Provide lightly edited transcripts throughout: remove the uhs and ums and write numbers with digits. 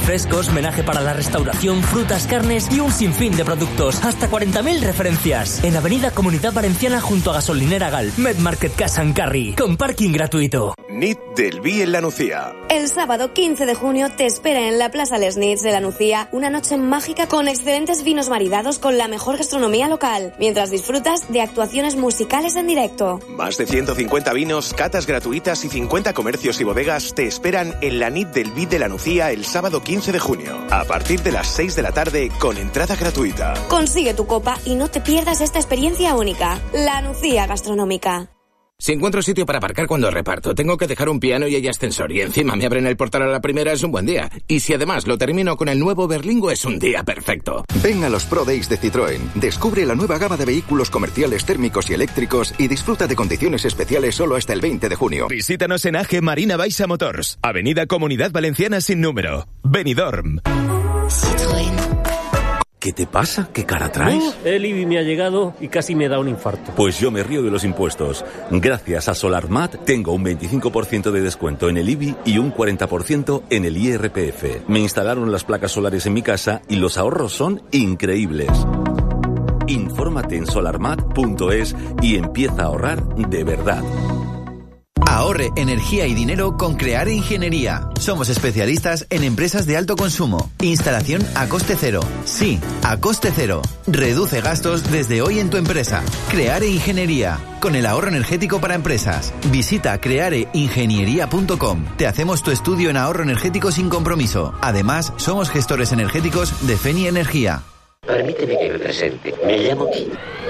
refrescos, menaje para la restauración, frutas, carnes y un sinfín de productos. Hasta 40.000 referencias. En Avenida Comunidad Valenciana junto a Gasolinera Gal. Medmarket Cash and Carry. Con parking gratuito. NIT del Vi en la Nucía. El sábado 15 de junio te espera en la Plaza Les Nits de la Nucía una noche mágica con excelentes vinos maridados con la mejor gastronomía local, mientras disfrutas de actuaciones musicales en directo. Más de 150 vinos, catas gratuitas y 50 comercios y bodegas te esperan en la NIT del Vi de la Nucía el sábado 15 de junio, a partir de las 6 de la tarde con entrada gratuita. Consigue tu copa y no te pierdas esta experiencia única. La Nucía Gastronómica. Si encuentro sitio para aparcar cuando reparto, tengo que dejar un piano y hay ascensor y encima me abren el portal a la primera, es un buen día. Y si además lo termino con el nuevo Berlingo, es un día perfecto. Ven a los Pro Days de Citroën. Descubre la nueva gama de vehículos comerciales térmicos y eléctricos y disfruta de condiciones especiales solo hasta el 20 de junio. Visítanos en AG Marina Baixa Motors, Avenida Comunidad Valenciana sin número, Benidorm. Citroën. ¿Qué te pasa? ¿Qué cara traes? El IBI me ha llegado y casi me da un infarto. Pues yo me río de los impuestos. Gracias a SolarMat tengo un 25% de descuento en el IBI y un 40% en el IRPF. Me instalaron las placas solares en mi casa y los ahorros son increíbles. Infórmate en solarmat.es y empieza a ahorrar de verdad. Ahorre energía y dinero con Creare Ingeniería. Somos especialistas en empresas de alto consumo. Instalación a coste cero. Sí, a coste cero. Reduce gastos desde hoy en tu empresa. Creare Ingeniería. Con el ahorro energético para empresas. Visita creareingeniería.com. Te hacemos tu estudio en ahorro energético sin compromiso. Además, somos gestores energéticos de Feni Energía. Permíteme que me presente. Me llamo Kim.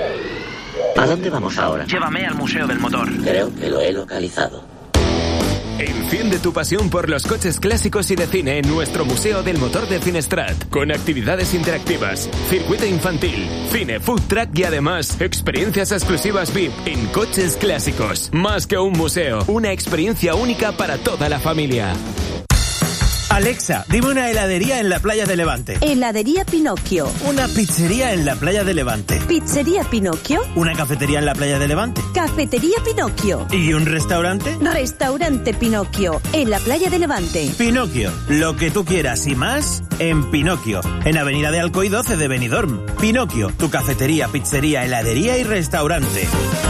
¿A dónde vamos ahora? Llévame al Museo del Motor. Creo que lo he localizado. Enciende tu pasión por los coches clásicos y de cine en nuestro Museo del Motor de Finestrat, con actividades interactivas, circuito infantil, cine, food track y además experiencias exclusivas VIP en coches clásicos. Más que un museo, una experiencia única para toda la familia. Alexa, dime una heladería en la playa de Levante. Heladería Pinocchio. Una pizzería en la playa de Levante. Pizzería Pinocchio. Una cafetería en la playa de Levante. Cafetería Pinocchio. ¿Y un restaurante? Restaurante Pinocchio, en la playa de Levante. Pinocchio, lo que tú quieras y más en Pinocchio, en Avenida de Alcoy 12 de Benidorm. Pinocchio, tu cafetería, pizzería, heladería y restaurante.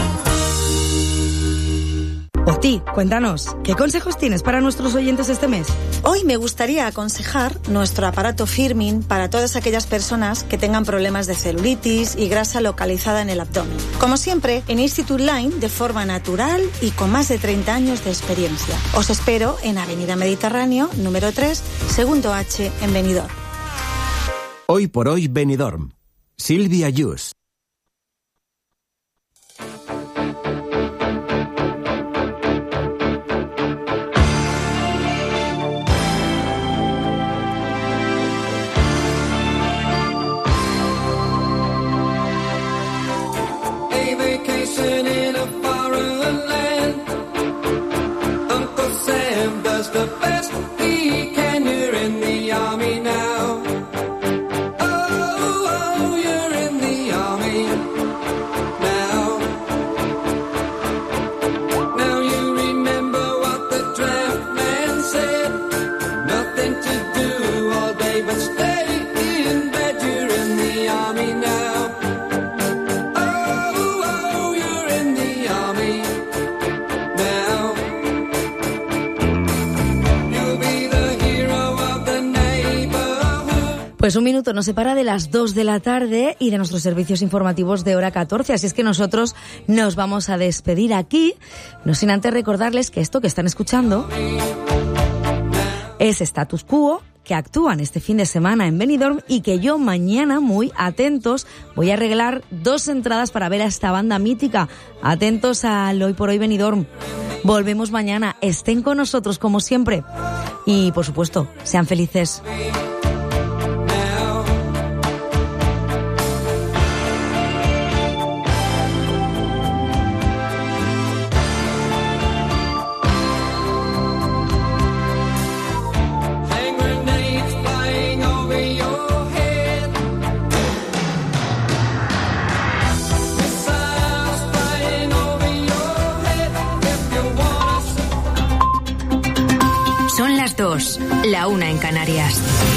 Oti, cuéntanos, ¿qué consejos tienes para nuestros oyentes este mes? Hoy me gustaría aconsejar nuestro aparato Firmin para todas aquellas personas que tengan problemas de celulitis y grasa localizada en el abdomen. Como siempre, en Institute Line, de forma natural y con más de 30 años de experiencia. Os espero en Avenida Mediterráneo, número 3, segundo H, en Benidorm. Hoy por hoy, Benidorm. Silvia Yus. In a foreign land, Uncle Sam does the best he can. You're in the army now. Oh, you're in the army now. Now you remember what the draft man said. Nothing to do all day but stay in bed. You're in the army now. Pues un minuto nos separa de las 2 de la tarde y de nuestros servicios informativos de hora 14, así es que nosotros nos vamos a despedir aquí, no sin antes recordarles que esto que están escuchando es Status Quo, que actúan este fin de semana en Benidorm y que yo mañana, muy atentos, voy a regalar 2 entradas para ver a esta banda mítica. Atentos al Hoy por Hoy Benidorm. Volvemos mañana, estén con nosotros como siempre y, por supuesto, sean felices. Son las 2, la 1 en Canarias.